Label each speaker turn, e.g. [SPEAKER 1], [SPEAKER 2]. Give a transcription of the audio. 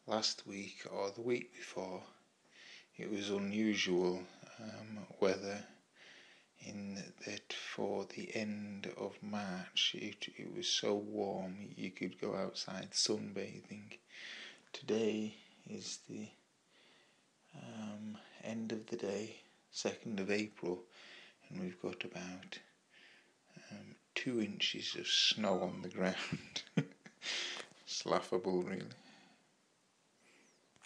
[SPEAKER 1] last week or the week before, it was unusual weather in that for the end of March it was so warm you could go outside sunbathing. Today is the end of the day, 2nd of April, and we've got about 2 inches of snow on the ground. It's laughable, really.